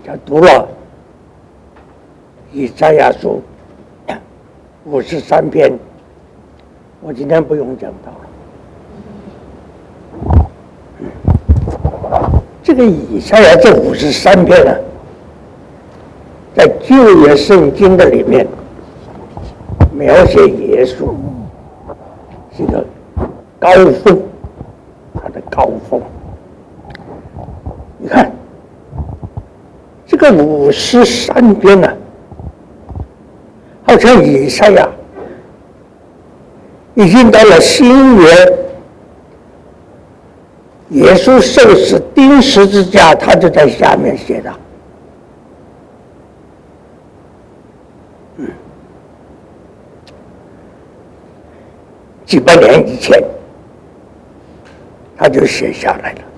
就读了以赛亚书53篇，我今天不用讲到了。这个以赛亚这53篇呢，在旧约圣经的里面描写耶稣是一个高峰，他的高峰。你看这个53篇呢，好像以赛亚已经到了新约，耶稣受死钉十字架，他就在下面写的。几百年以前，他就写下来了。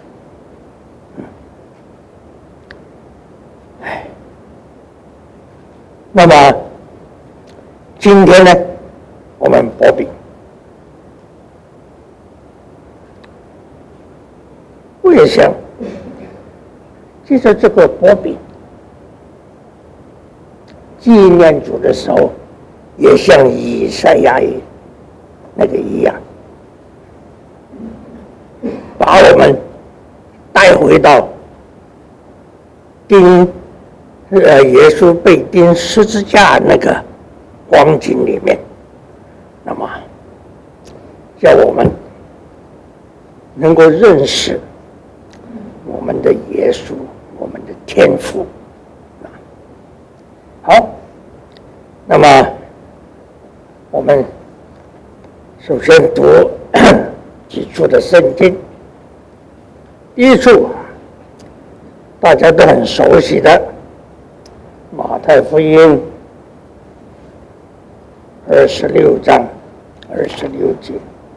那么今天呢，我们薄饼，我也想借着这个薄饼纪念主的时候，也像以赛亚那个一样，把我们带回到耶稣被钉十字架那个光景里面，那么叫我们能够认识我们的耶稣，我们的天父。好，那么我们首先读几处的圣经。第一处大家都很熟悉的马太福音26章26节。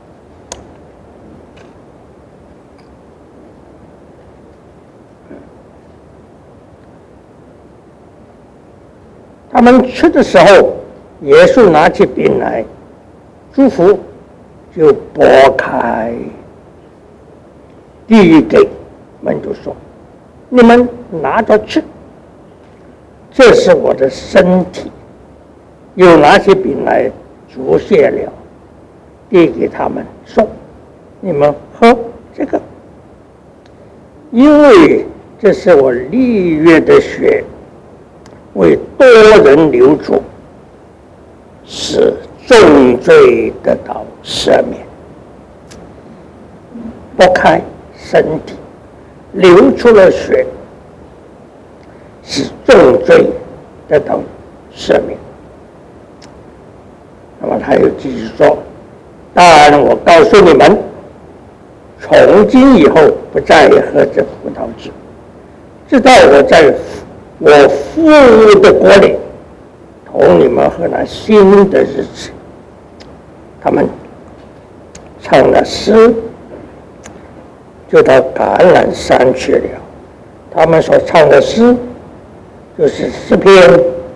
他们吃的时候，耶稣拿起饼来祝福，就拨开递给门徒说：“你们拿着吃，这是我的身体。”又拿起饼来祝谢了，递给他们说：“你们喝这个，因为这是我立约的血，为多人流出，使重罪得到赦免。”拨开身体，流出了血，使重罪得到赦免。那么他又继续说：“但我告诉你们，从今以后不再喝这葡萄酒，直到我在我父的国里同你们喝那新的日子。”他们唱了诗，就到橄榄山去了。他们所唱的诗就是诗篇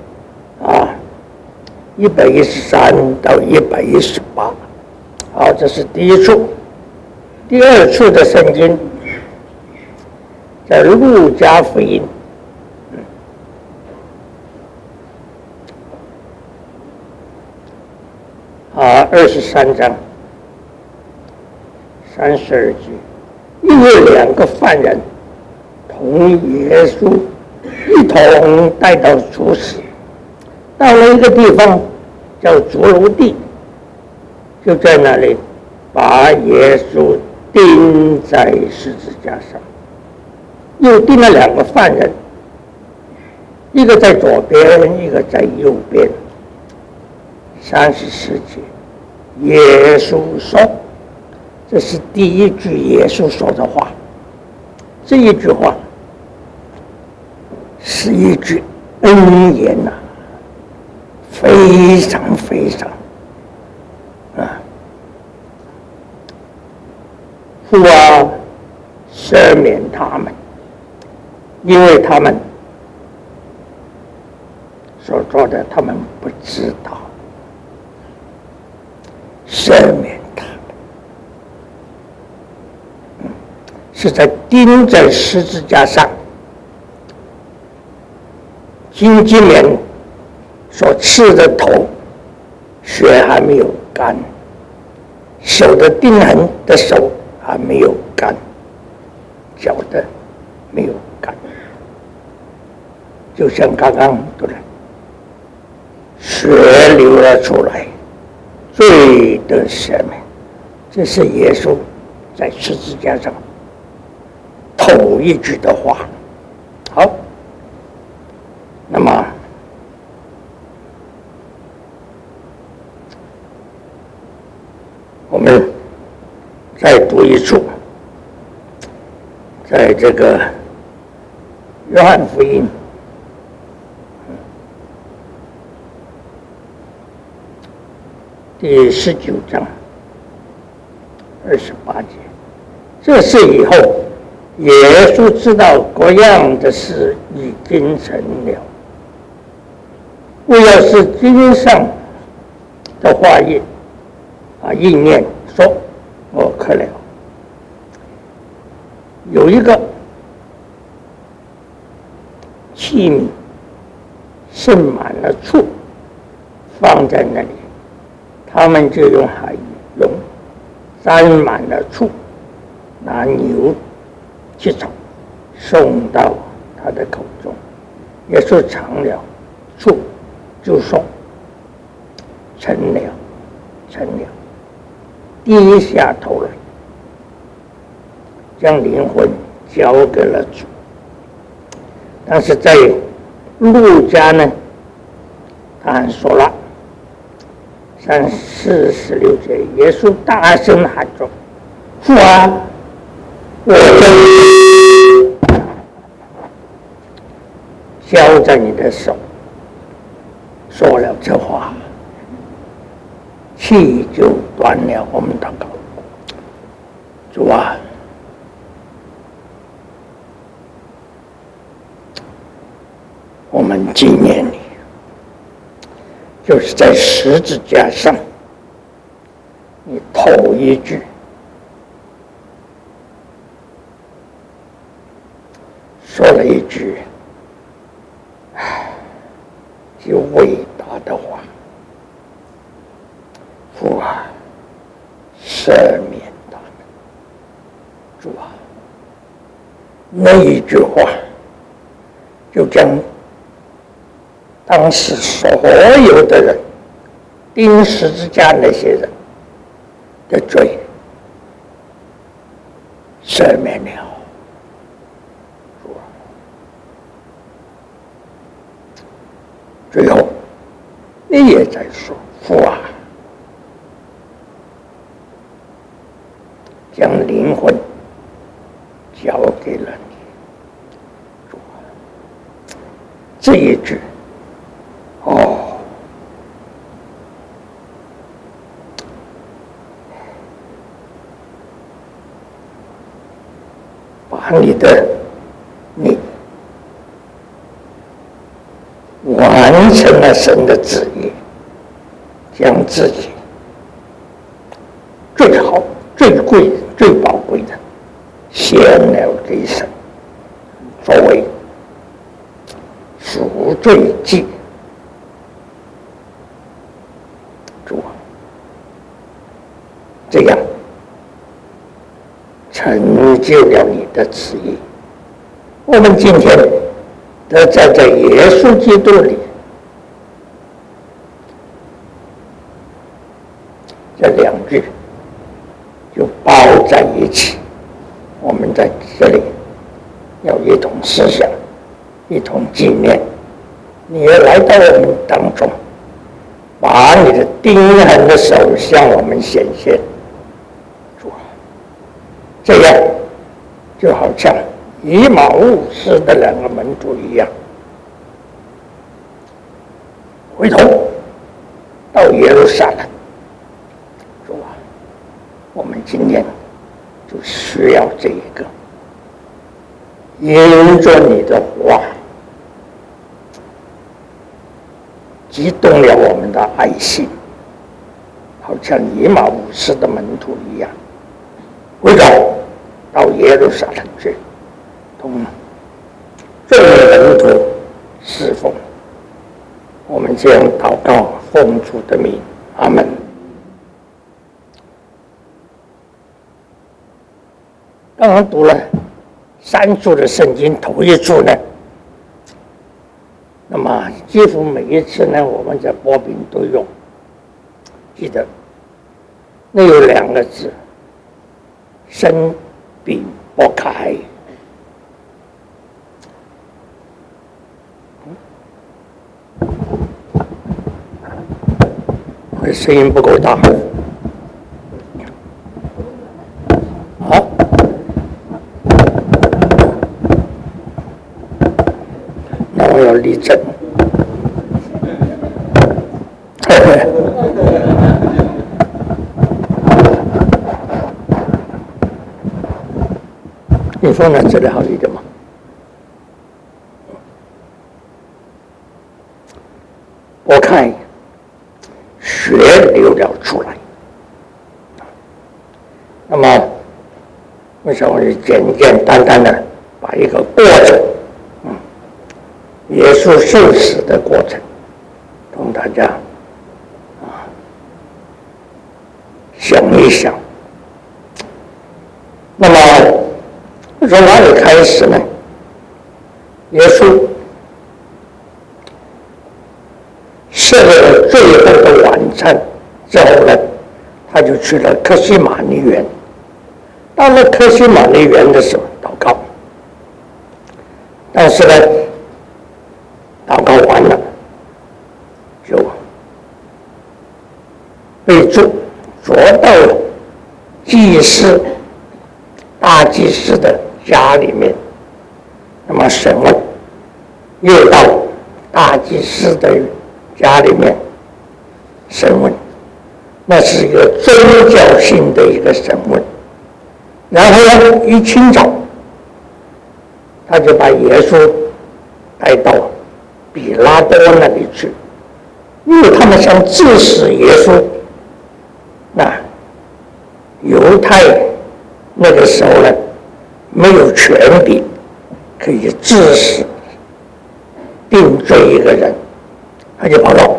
113到118。好，这是第一处。第二处的圣经在路加福音23章32节。因为2个犯人同耶稣一同带到处死，到了一个地方叫竹楼地，就在那里把耶稣钉在十字架上，又钉了2个犯人，一个在左边，一个在右边。34节，耶稣说，这是第一句耶稣说的话。这一句话是一句恩言非常非常父啊，赦免他们，因为他们所做的他们不知道。赦免他们，是在钉在十字架上金鸡冕所刺的头，血还没有干；手的钉痕的手还没有干，脚的没有干，就像刚刚对了，血流了出来，罪得赦免。这是耶稣在十字架上头一句的话。好，那么我们再读一处，在这个约翰福音第19章28节。这事以后，耶稣知道各样的事已经成了，为要使经上的话意念说，我渴了。有一个器皿盛满了醋，放在那里，他们就用海龙沾满了醋，拿牛去炒，送到他的口中。耶稣尝了醋，就说：成了，成了。低下头来，将灵魂交给了主。但是在路加呢，他还说了46节，耶稣大声喊着：父啊，我将交在你的手。说了这话，气就断了。我们祷告，主啊，我们纪念你，就是在十字架上，你头一句说了一句极伟大的话：父啊，赦免他们。主啊，那一句话就将当时所有的人钉十字架那些人的罪赦免了。主啊，最后你也在说：父啊，将灵魂交给了你。主啊，这一句把你完成了神的旨意，将自己最好、最贵、最宝贵的献了给神，作为赎罪祭。主啊，这样成就了你的旨意。我们今天得在耶稣基督里，这两句就包在一起。我们在这里要一同思想，一同纪念。你也来到我们当中，把你的钉痕的手向我们显现。主啊，这样就好像以马忤斯的两个门徒一样，回头到耶路撒冷。主啊，我们今天就需要这一个，因着你的话激动了我们的爱心，好像以马忤斯的门徒一样，回头到耶路撒冷去，同众门徒侍奉我们这样祷告，奉主的名，阿们。刚刚读了3处的圣经，头一处呢，那么几乎每一次呢，我们在播饼都用，记得那有2个字，生饼拨开。我的声音不够大。好，那我要立正。你说呢？这里好一点吗？拨开，血流了出来。那么，为什么我就简简单单的把一个过程，耶稣受死的过程，同大家想一想。那么从哪里开始呢？耶稣设了最后的晚餐之后呢，他就去了客西马尼园。到了客西马尼园的时候祷告，但是呢，祷告完了就被捉到了大祭司的家里面，那么审问，又到大祭司的家里面审问，那是一个宗教性的一个审问。然后呢，一清早，他就把耶稣带到比拉多那里去，因为他们想治死耶稣。那犹太那个时候呢，没有权柄可以治死、定罪一个人，他就跑到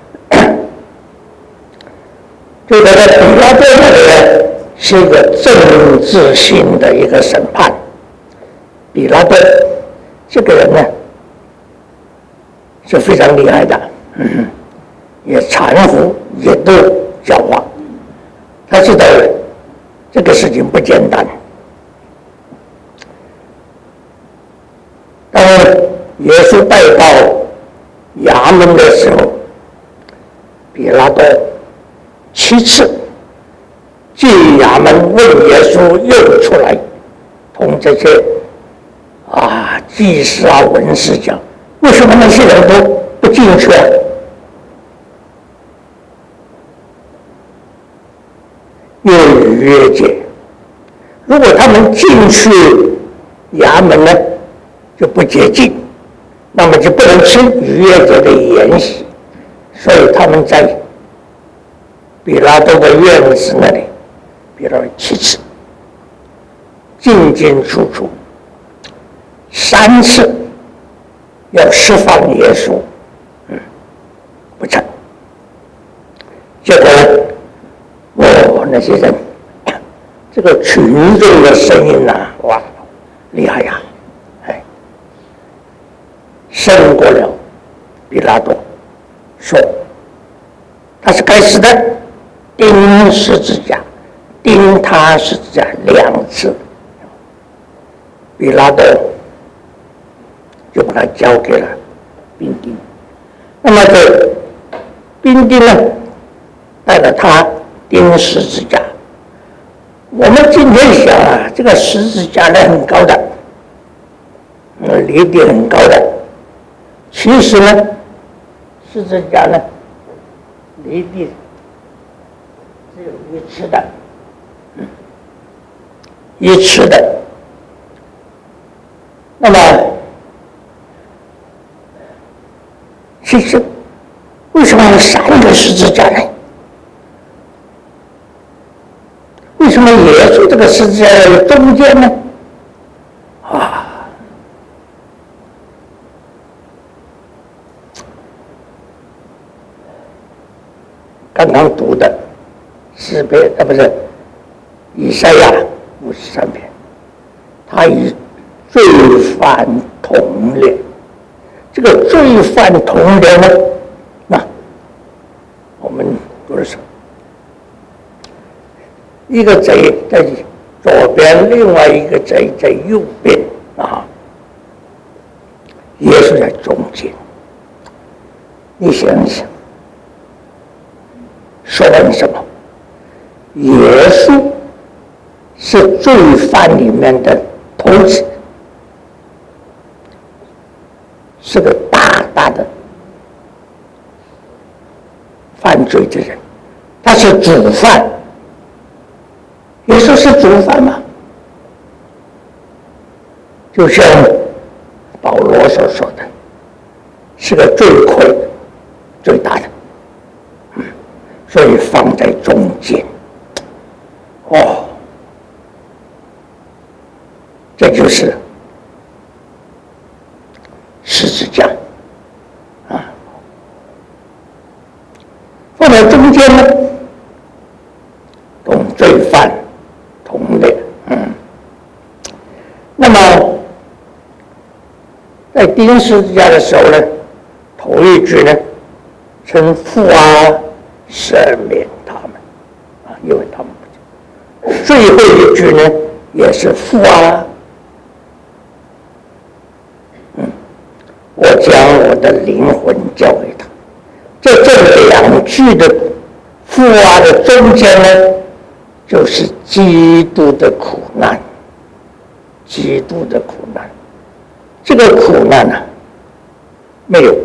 就在比拉多那里呢，是一个政治性的一个审判。比拉多这个人呢是非常厉害的，也残服，也都狡猾。他知道这个事情不简单。当耶稣带到衙门的时候，比拉多7次进衙门问耶稣又出来，同这些祭司文士讲，为什么那些人都不进去啊？又逾越节，如果他们进去衙门呢，就不洁净，那么就不能吃逾越节的筵席，所以他们在比拉多的院子那里，比拉多7次，进进出出，3次要释放耶稣，不成。结果那些人，这个群众的声音哇，厉害呀！胜过了比拉多，说他是该死的，钉十字架，钉他十字架2次。比拉多就把他交给了兵丁，那么这兵丁呢，带了他钉十字架。我们今天想这个十字架呢很高的，离地很高的。其实呢，十字架呢离地只有1尺的，1尺的。那么，其实为什么有3个十字架呢？为什么耶稣这个十字架在中间呢？ 刚刚读的诗篇不是以赛亚53篇，他以罪犯同列。这个罪犯同列呢，那我们读的是一个贼在左边，另外一个贼在右边啊，耶稣在中间。你想想，说明什么？耶稣是罪犯里面的头子，是个大大的犯罪的人，他是主犯。耶稣是主犯吗？就像保罗所说的，是个罪魁最大的，所以放在中间。这就是十字架啊，放在中间呢，同罪犯同列。那么在钉十字架的时候呢，头一句呢，称父啊，赦免他们啊，因为他们不知。最后一句呢，也是父啊，我将我的灵魂交给他。这两句的父啊的中间呢，就是基督的苦难。基督的苦难，这个苦难啊，没有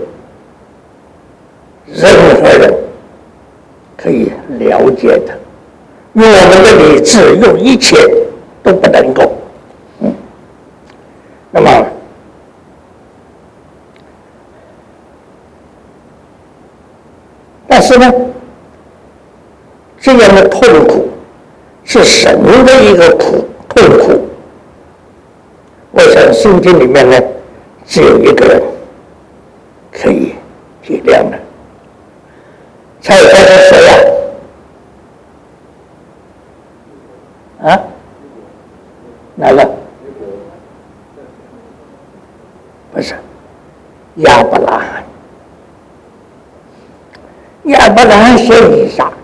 任何人可以了解的，用我们的理智，用一切都不能够。那么但是呢，这样的痛苦是神的一个痛苦。我想圣经里面呢，只有一个人可以体谅的，猜一猜是谁呀？哪个？不是亚伯拉罕。亚伯拉罕献以撒，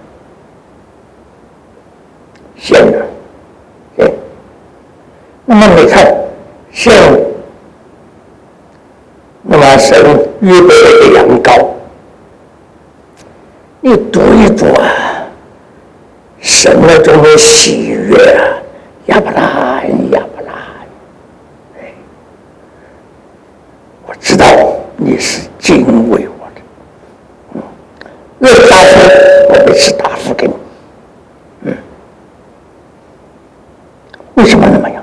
献了，对。那么你看，献，那么神预备了一个羊羔，你读一读啊，神那种的喜悦啊，亚伯拉罕，亚伯拉罕，我知道你是敬畏我的，那答复我每次答复给你，为什么那么样？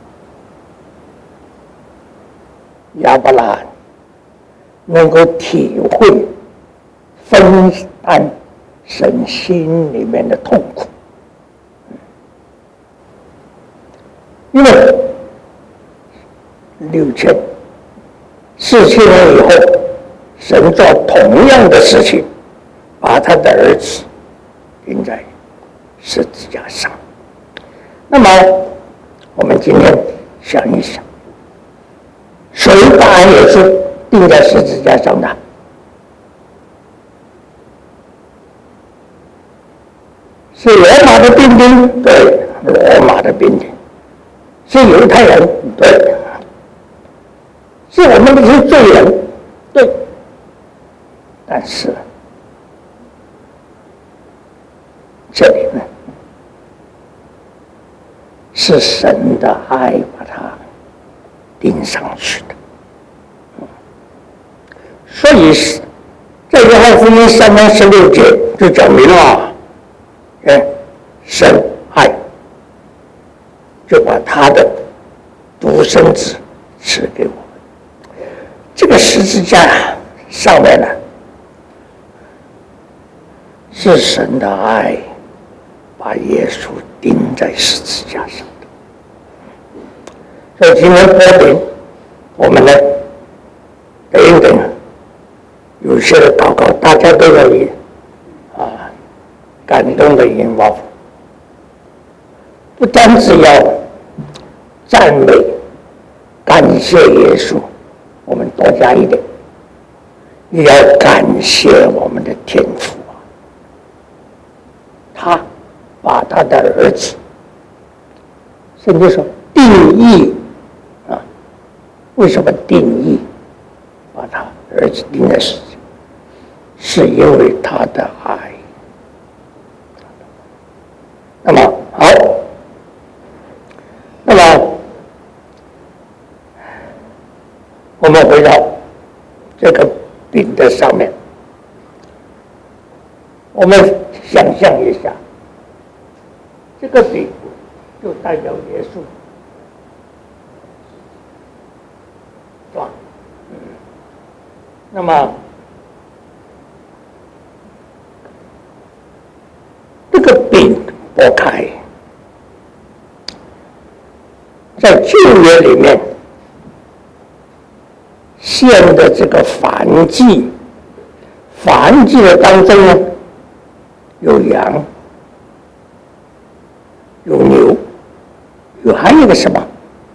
亚伯拉罕能够体会、分担神心里面的痛苦，因为47年以后，神做同样的事情，把他的儿子钉在十字架上。那么我们今天想一想，谁把耶稣钉在十字架上的？是罗马的兵丁，对，罗马的兵丁。是犹太人，对。是我们这些罪人，对。但是这里呢，是神的爱把它钉上去的。所以在约翰福音3章16节就讲明了，神爱，就把他的独生子赐给我们。这个十字架上面呢，是神的爱把耶稣钉在十字架上的。所以今天播点我们呢，等一等，有些的祷告大家都可以感动的引发，不单只要赞美、感谢耶稣，我们多加一点，也要感谢我们的天父啊！他把他的儿子，甚至说定义啊，为什么定义把他儿子钉在十字架？是因为他的爱。那么好，那么我们回到这个饼的上面，我们想象一下，这个饼就代表耶稣，是吧？那么这个饼剥开，在旧约里面献的这个燔祭，燔祭的当中呢，有羊，有牛，还有一个什么？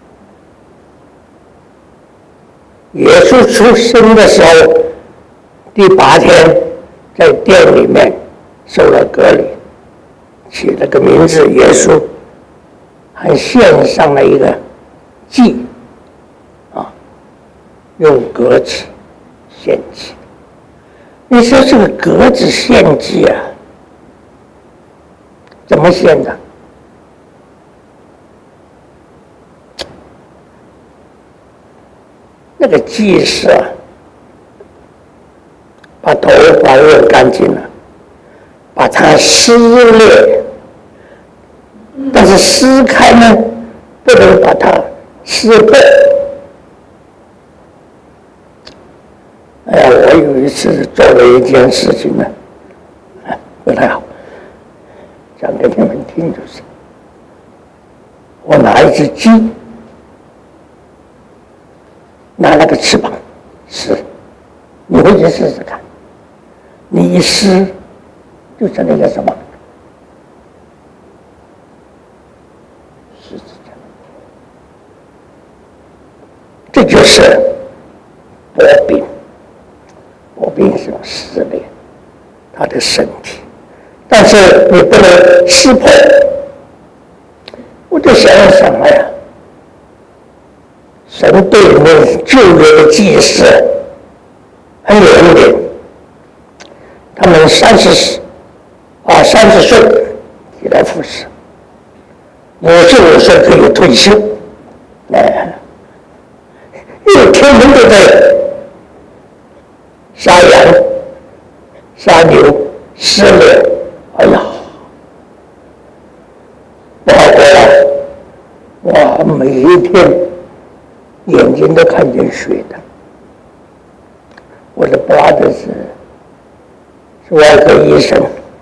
耶稣出生的时候，第8天在殿里面受了割礼，起了个名字耶稣，还献上了一个祭啊，用鸽子献祭。你说这个鸽子献祭啊，怎么献的？那个祭司啊，把头发弄干净了，把它撕裂，但是撕开呢，不能把它撕破。哎呀，我有一次做了一件事情呢，不太好，讲给你们听就是，我拿一只鸡，拿那个翅膀撕，你回去试试看，你一撕就成那个什么十字架，这就是薄饼。薄饼是撕裂他的身体，但是你不能撕破。我就想哎呀，神对我们旧约的祭司很严厉，他们30岁起来服侍，55岁可以退休，因为天天都在杀羊、杀牛、撕裂，哎呀，不好过了！哇，每一天眼睛都看见血的。我的brother是外科医生，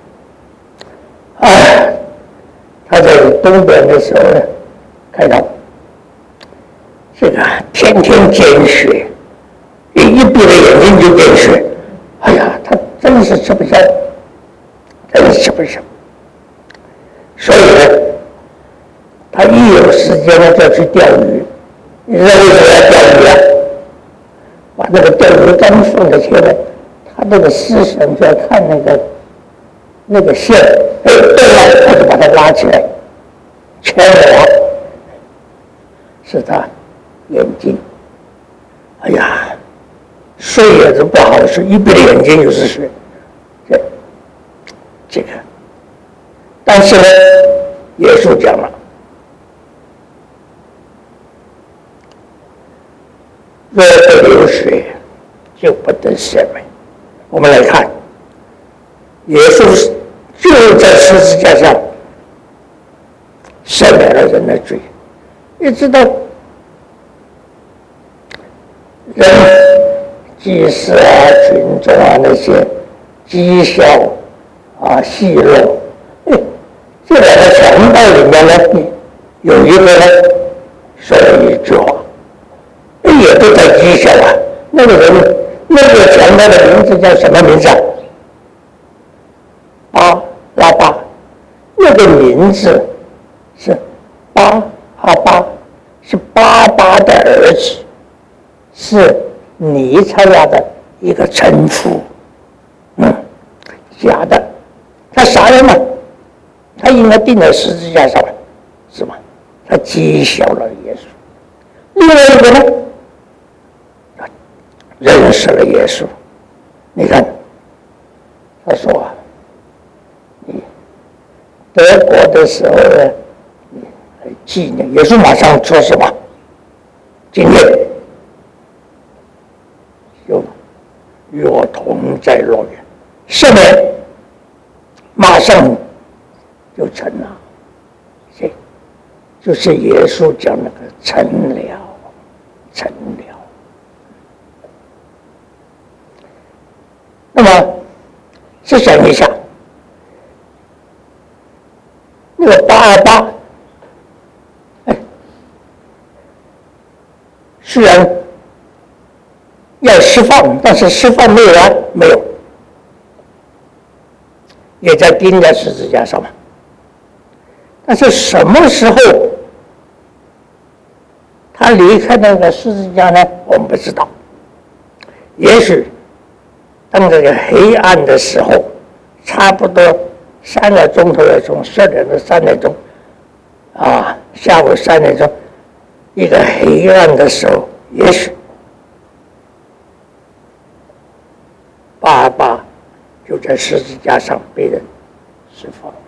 他在东北的时候呢，开刀，这个天天见血。一闭着眼睛就见血，哎呀，他真是吃不消，真是吃不消。所以呢，他一有时间呢就去钓鱼。你知道为什么要钓鱼啊？把那个钓鱼竿放在前面，他那个思想就要看那个线，对了，他就把它拉起来，圈我，是他眼睛，哎呀。睡也是不好睡，一闭着眼睛就是睡，这个，但是呢，耶稣讲了，若不流血，就不得赦免。我们来看，耶稣就在十字架上赦免了人的罪。你知道，人。祭司啊，群众啊，那些讥笑啊、戏弄，这两个强盗里面呢，有一个呢说了一句话，也都在讥笑啊。那个人，那个强盗的名字叫什么名字啊？拉巴。 名字是巴阿巴，是巴巴的儿子，是尼采亚的一个臣服。假的，他杀人了，他应该钉在十字架上，是吗？他讥笑了耶稣。另外一个呢，认识了耶稣。你看，他说你得国的时候呢，纪念耶稣马上说什么？今天就与我同在乐园，赦免马上就成了。就是耶稣讲那个成了，成了。那么试想一下，那个828，虽然要释放，但是释放没有完，没有，也在钉在十字架上嘛。但是什么时候他离开那个十字架呢？我们不知道。也许当这个黑暗的时候，差不多3个钟头的，从12点到3点钟，下午3点钟，一个黑暗的时候，也许828就在十字架上被人释放了。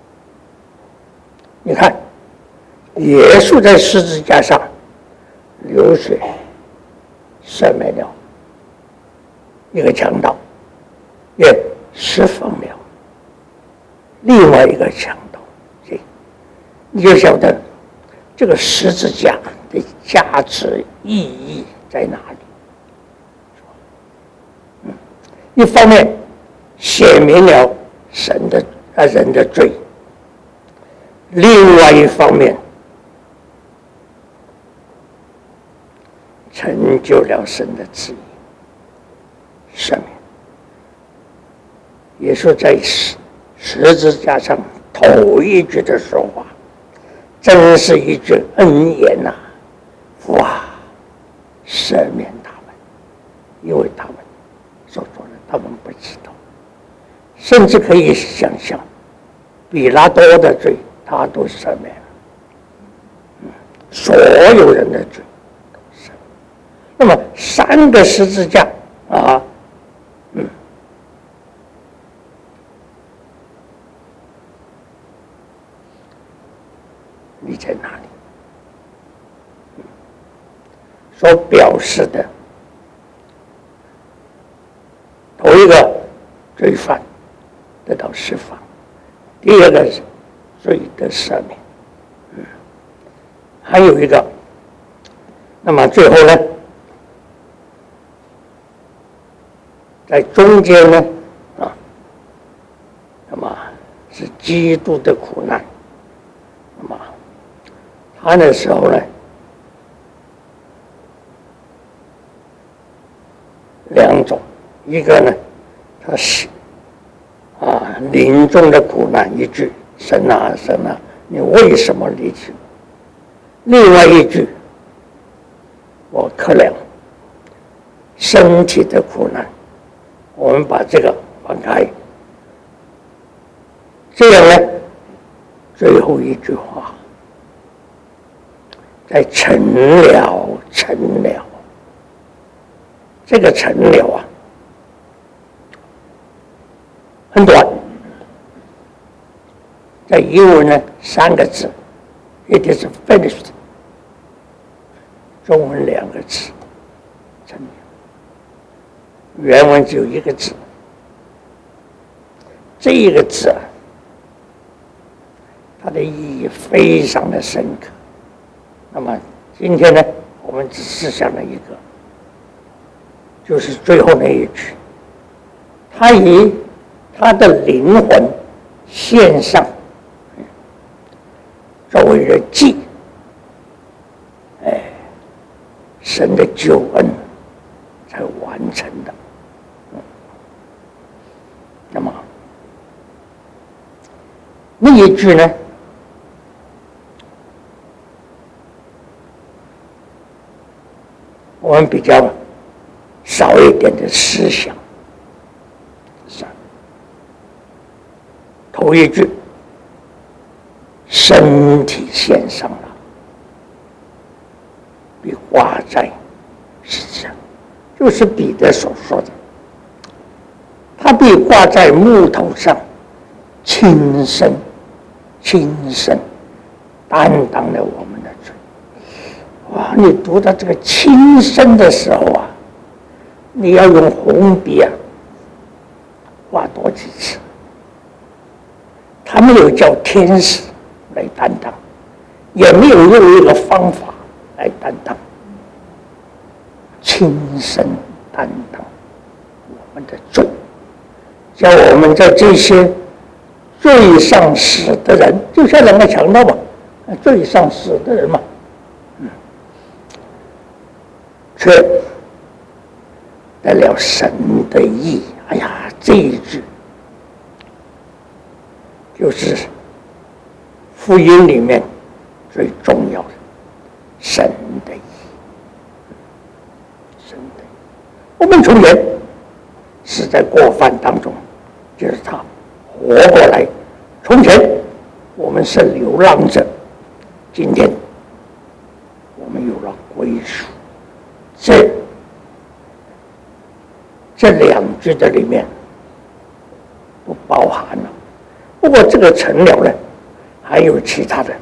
你看，耶稣在十字架上流血赦免了一个强盗，也释放了另外一个强盗。你就晓得这个十字架的价值意义在哪里。一方面写明了人的罪，另外一方面成就了神的旨意，赦免。耶稣在十字架上头一句的说话，真是一句恩言呐！父啊，赦免他们，因为他们所做的他们不知道。甚至可以想象，比拉多的罪他都赦免了，所有人的罪都赦免。那么3个十字架你在哪里？所表示的，头一个罪犯得到释放，第二个是罪的赦免，还有一个，那么最后呢，在中间呢，那么是基督的苦难，那么他那时候呢2种，一个呢他是临终的苦难一句，神啊神啊，你为什么离弃我？另外一句，我可怜身体的苦难。我们把这个放开，这样呢，最后一句话，在成了，成了，这个成了很短，在英文呢3个字 ，it is finished， 中文2个字，成了。原文只有1个字，这一个字它的意义非常的深刻。那么今天呢，我们只是想了一个，就是最后那一句，他以他的灵魂献上，作为了祭，神的救恩才完成的。那么那一句呢，我们比较少一点的思想。头一句，身体献上了，被挂在十字架，就是彼得所说的，他被挂在木头上，亲身担当了我们的罪。哇！你读到这个亲身的时候啊，你要用红笔啊画多几次。他没有叫天使来担当，也没有用一个方法来担当，亲身担当我们的罪，叫我们在这些罪上死的人，就像两个强盗嘛，罪上死的人嘛，却得了神的义。哎呀，这一句就是福音里面最重要的神的义。神的义，我们从前是在过犯当中，就是他活过来。从前我们是流浪者，今天我们有了归属。这两句的里面都包含了。不过这个成了呢，还有其他的，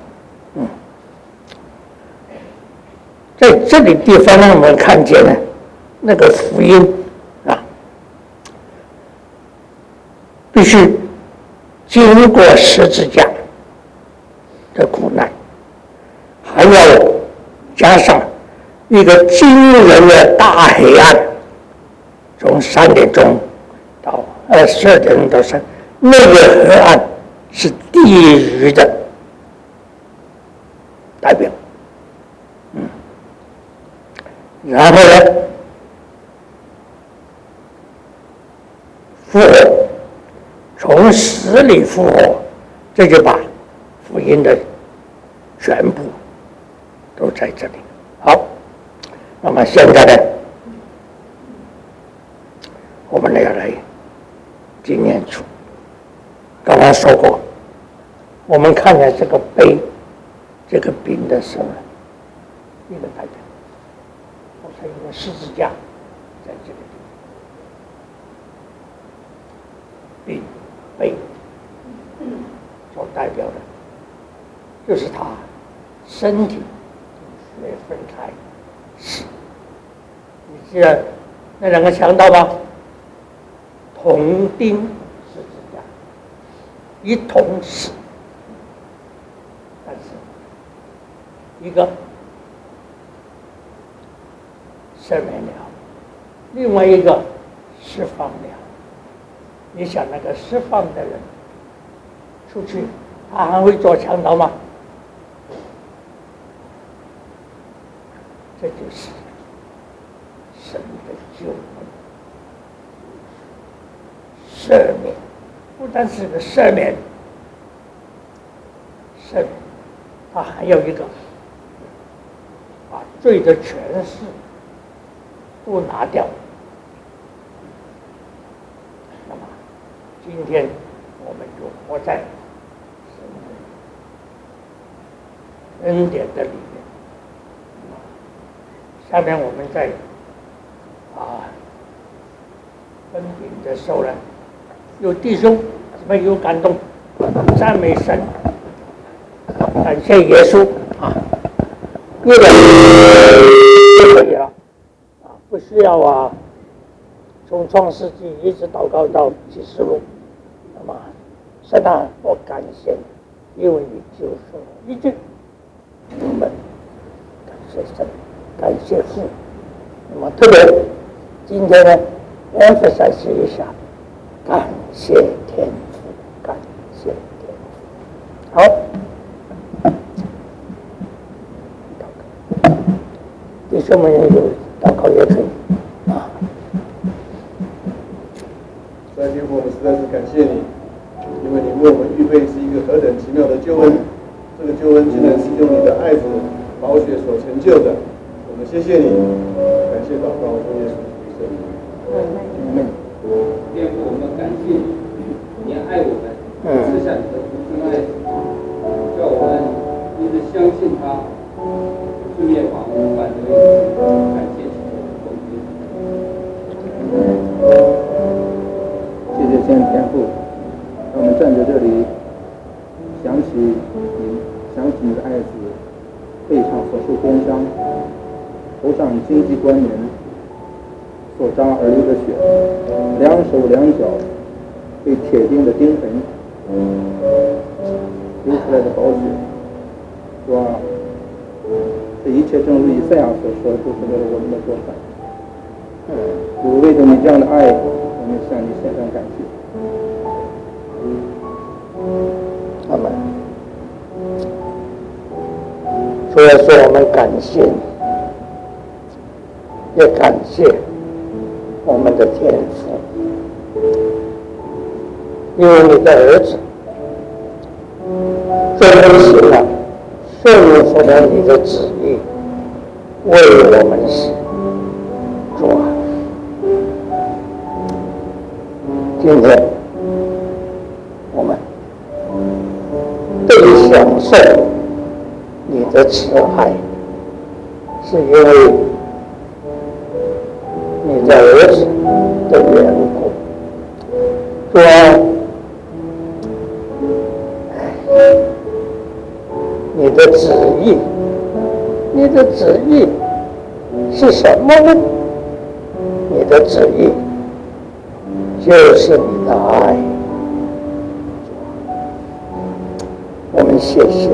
在这里地方呢，我们看见呢，那个福音啊，必须经过十字架的苦难，还要加上一个惊人的大黑暗，从3点钟到12点钟到3。那个黑暗是地狱的代表，然后呢，复活，从死里复活，这就把福音的全部都在这里。好，那么现在呢，我们要来纪念主。刚刚说过，我们看见这个杯、这个饼的时候，一个代表，我是一个十字架在这个地方，饼、杯所代表的，就是他身体血分开死。你记得那两个强盗吗？同钉十字架，一同死。但是一个赦免了，另外一个释放了。你想那个释放的人出去，他还会做强盗吗？这就是神的救恩，赦免，不单是个赦免，他还有一个把罪的权势都拿掉。那么今天我们就活在恩典的里面。下面我们在分饼的时候呢，有弟兄怎么有感动，赞美神，感谢耶稣一个就可以了不需要从创世纪一直祷告到启示录。那么神我感谢你，因为你救赎我一句，我们感谢神，感谢父。那么特别今天呢emphasize一下，感谢天父，感谢天父。好，弟兄们有祷告也可以在天父，我们实在是感谢你，因为你为我们预备是一个何等奇妙的救恩。这个救恩竟然是用你的爱子宝血所成就的。我们谢谢你，感谢祷告，奉耶稣基督的名。 天父，我们感谢你，你爱我们，赐下你的独生爱子，叫我们一直相信他，不灭亡，反得永生。感谢主，奉耶稣。 谢谢天父，让我们站在这里，想起你的爱子背上所受鞭伤，头上荆棘冠冕所扎而流的血，两手两脚被铁钉的钉痕流出来的宝血，说这一切正如以赛亚所说，都是为了我们的过犯。主，为着你这样的爱，我们向你献上感谢。 阿门。主要说我们感谢你，也感谢我们的天父，因为你的儿子遵行了、顺服了你的旨意，为我们死。主啊，今天我们最享受你的慈爱，是因为你的儿子的缘故。主啊，你的旨意是什么呢？你的旨意就是你的爱。我们谢谢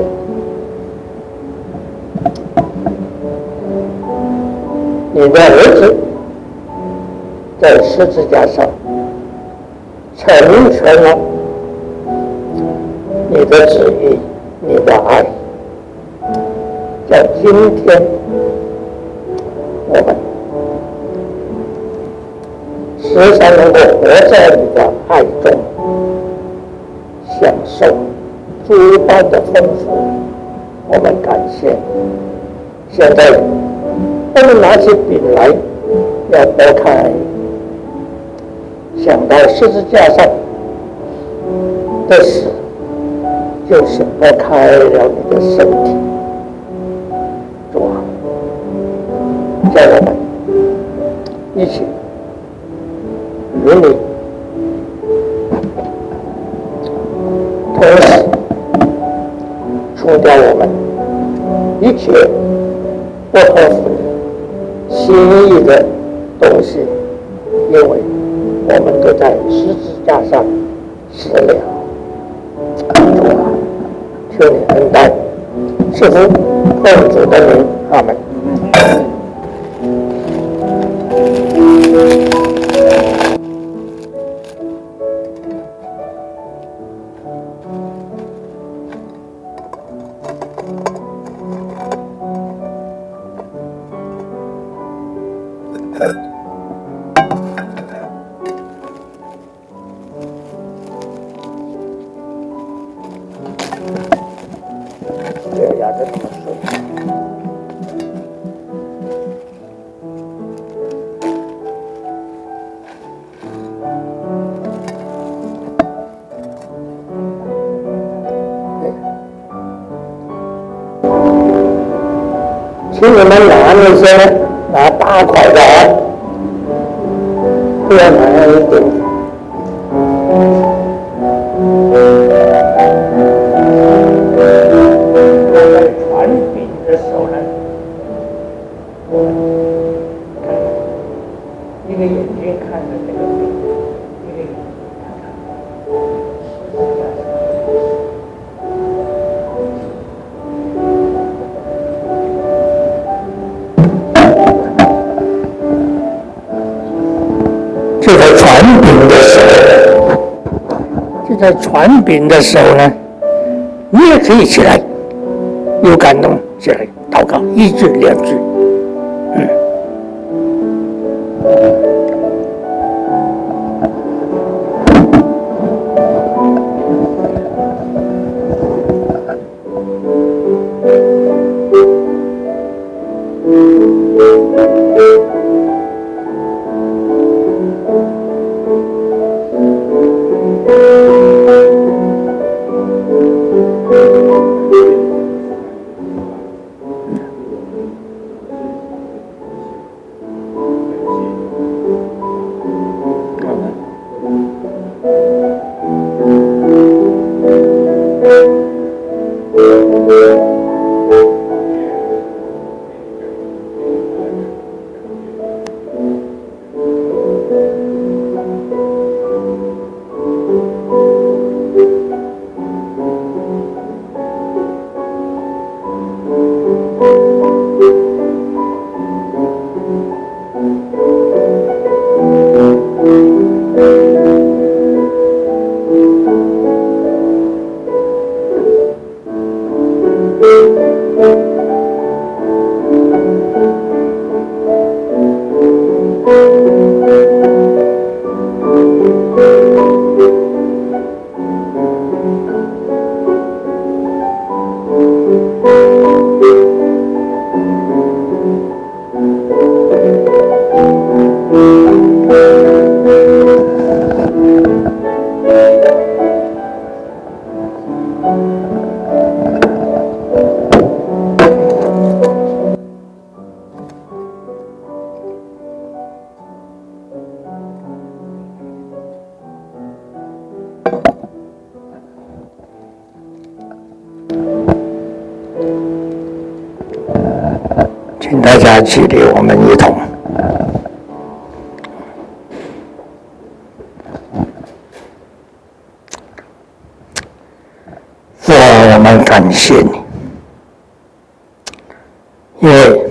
你的儿子在十字架上成全了你的旨意，你的爱，叫今天我们时常能够活在你的爱中，享受诸般的丰富。我们感谢你。现在我们拿起饼来，要拨开，想到十字架上的死，就是拨开了你的身体。主啊，叫我们一起与你同时除掉我们一切不合乎你心意的东西，因为我们都在十字架上死了。主啊，求你恩待，赐福奉主的名，阿们。这牙这么水。请你们拿那些拿大块的，不要拿一点。在传饼的时候呢，我们看看，一个眼睛看着这个饼，一个眼睛看看十字架上。就在传饼的时候呢，你也可以起来，有感动起来祷告一句两句， 大家起立，我们一同。父啊，我们感谢你，因为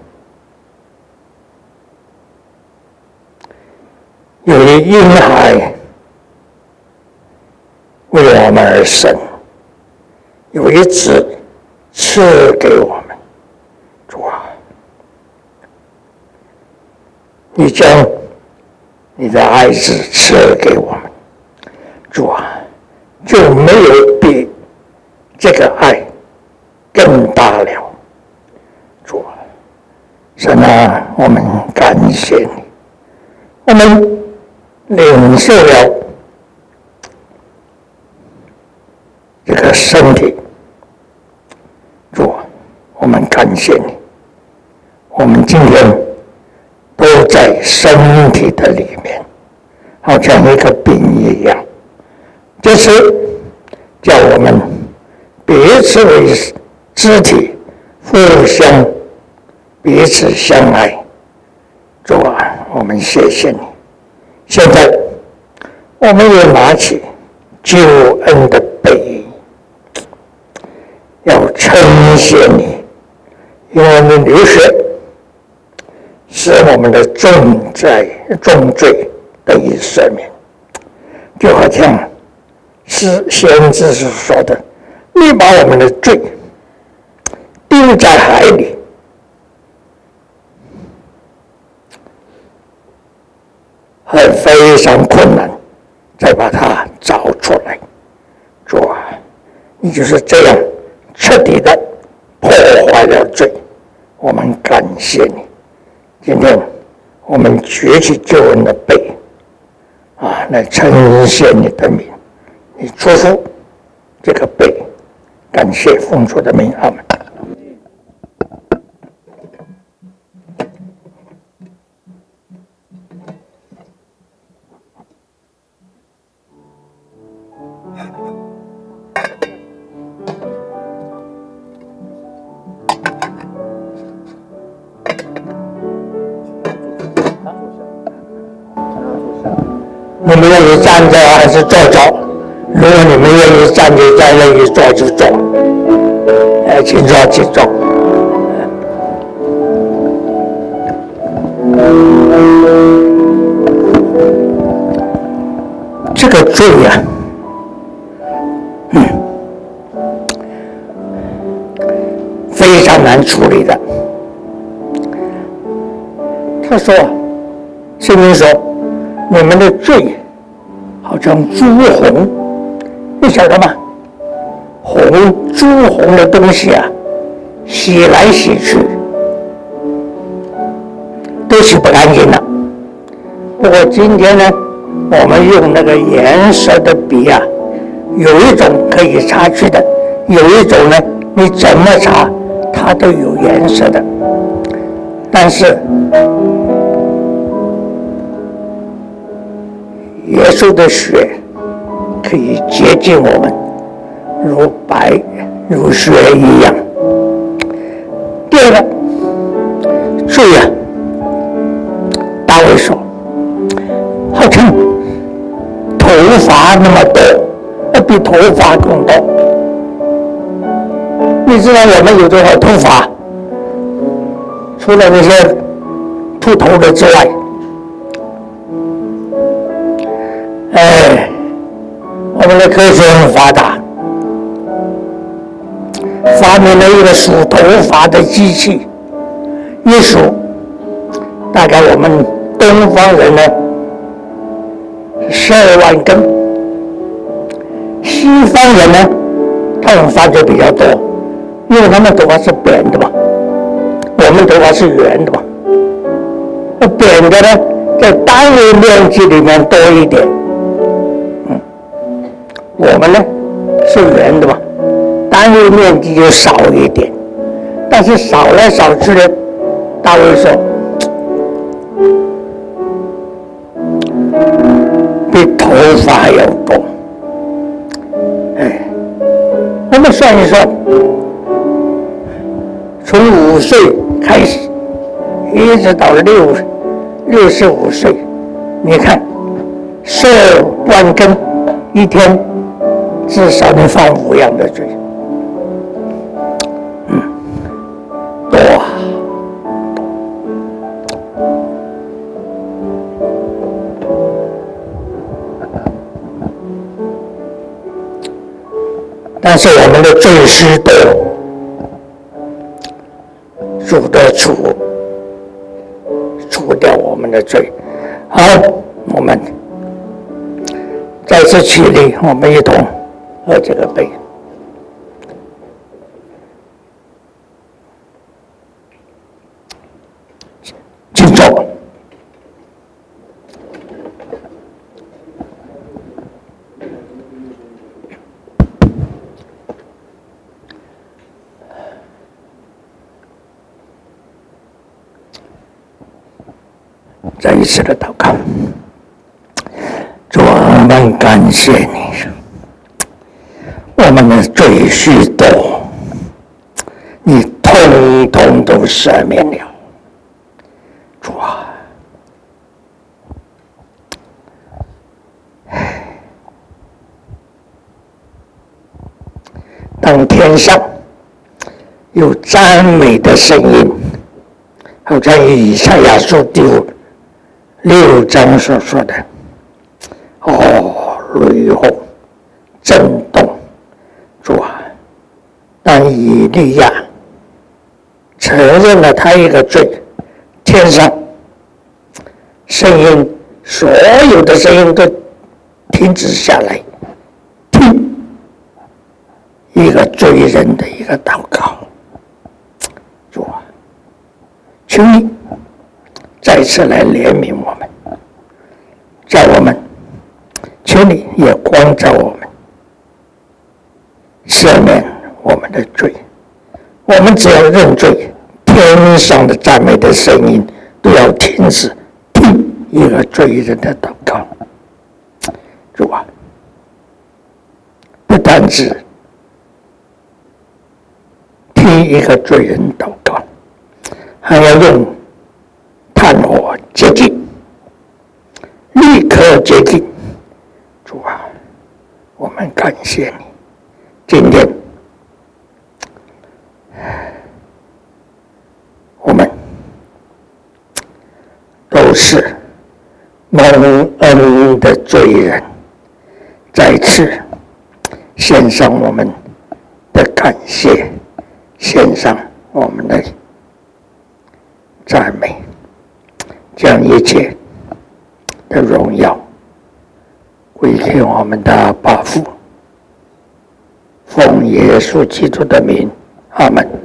有一婴孩为我们而生，有一子赐给我们。主啊，你将你的爱子赐给我们，主啊，就没有比这个爱更大了。主啊，神啊，我们感谢你，我们领受了这个身体。主啊，我们感谢你，我们今天都在身体的里面，好像一个饼一样。这次叫我们彼此为肢体，互相彼此相爱。主啊，我们谢谢你。现在我们也拿起救恩的杯，要称谢你，因为你流血使我们的重罪得以赦免，就好像是先知所说的，你把我们的罪丢在海里，非常困难再把它找出来。主啊，你就是这样彻底的破坏了罪，我们感谢你。今天我们举起救恩的杯来称谢你的名，你祝福这个杯，感谢奉主的名，阿们。你们愿意站着还是坐着？如果你们愿意站就站，愿意坐就坐。请坐，请坐。这个罪啊，非常难处理的。他说，圣经说，你们的罪好像朱红，你晓得吗？朱红的东西啊，洗来洗去都洗不干净的。不过今天呢，我们用那个颜色的笔啊，有一种可以擦去的，有一种呢，你怎么擦它都有颜色的。但是耶稣的血可以洁净我们，如白如雪一样。第二个罪啊，大卫说，好像头发那么多，比头发更多。你知道我们有多少头发？除了那些秃头的之外，我们的科学很发达，发明了一个数头发的机器，一数，大概我们东方人呢12万根，西方人呢，他们发就比较多，因为他们头发是扁的嘛，我们头发是圆的嘛，扁的呢，在单位面积里面多一点。我们呢是圆的嘛，单位面积就少一点，但是少来少去呢，大卫说比头发还要多。我们算一算，从5岁开始一直到65岁，你看10万根，一天至少你犯5样的罪，多啊！但是我们的罪是多，主的除掉我们的罪。好，我们再次起立，我们一同喝这个杯。请坐。再一次的祷告，主啊，我们感谢你，我们的罪许多，你统统都赦免了。主啊，当天上有赞美的声音，好像以赛亚书第6章所说的，雷轰震动。主啊，当以利亚承认了他一个罪，天上声音，所有的声音都停止下来，听一个罪人的一个祷告。主啊，求你再次来怜悯我们，叫我们，求你也光照我们，赦免我们的罪。我们只要认罪，天上的赞美的声音都要停止，听一个罪人的祷告。主啊，不单止听一个罪人祷告，还要用炭火接近，立刻接近。主啊，我们感谢你，今天我们都是蒙恩的罪人，再次献上我们的感谢，献上我们的赞美，将一切的荣耀归给我们的阿爸父，奉耶稣基督的名，阿们。